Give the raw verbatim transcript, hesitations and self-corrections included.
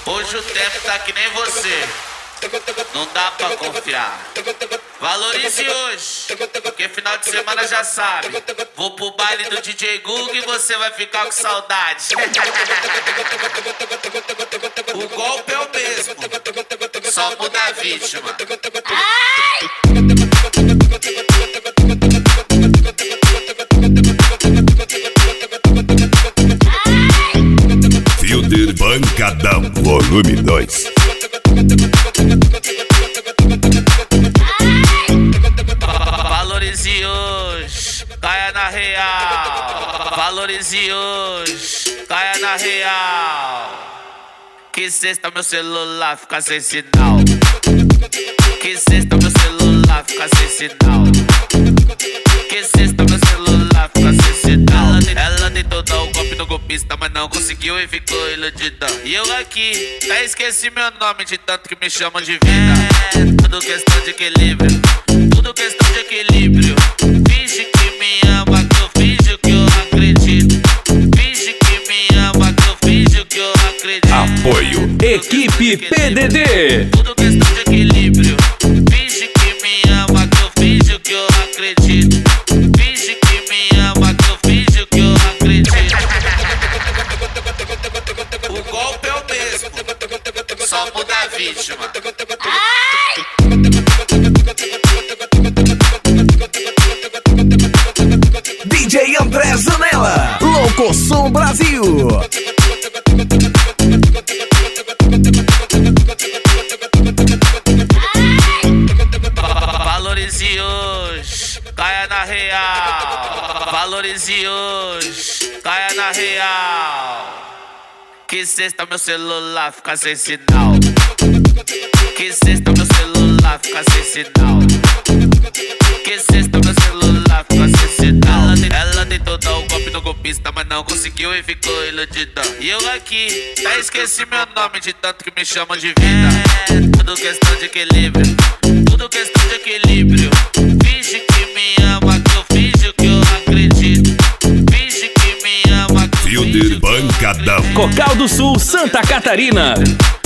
Hoje o tempo tá que nem você, não dá pra confiar. Valorize hoje, porque final de semana já sabe. Vou pro baile do D J Google e você vai ficar com saudade. O golpe é o mesmo, só muda a vítima. Filter Pancadão, volume dois. Valorize hoje, caia na real. Valorize hoje, caia na real. Que sexta meu celular fica sem sinal. Que sexta meu celular fica sem sinal. Que sexta meu celular fica sem sinal. Ela tentou dar o golpe no golpista, mas não conseguiu e ficou iludida. E eu aqui, até esqueci meu nome de tanto que me chamam de vida. É tudo questão de equilíbrio, tudo questão de equilíbrio. Finge que me ama, que eu finjo que eu acredito. Finge que me ama, que eu finjo que eu acredito. Apoio Equipe P D D. Tudo questão de equilíbrio. Finge que me ama, que eu finjo que eu acredito. Finge que me ama, que eu finjo que eu acredito. O golpe é o mesmo, só muda a vítima. D J André Zanella, Louco Som Brasil. Valorize hoje, caia na real. Valorize hoje, caia na real. Que sexta meu celular fica sem sinal. Que sexta meu celular fica sem sinal. Que sexta meu celular fica sem sinal. Ela, ela tentou dar o golpe no golpista, mas não conseguiu e ficou iludida. E eu aqui, até esqueci meu nome de tanto que me chamam de vida. É tudo questão de equilíbrio, tudo questão de equilíbrio. Finge que me ama, que eu finjo que eu acredito. Finge que me ama, que eu finjo que eu acredito. Filter Pancadão. Cocal do Sul, Santa Catarina.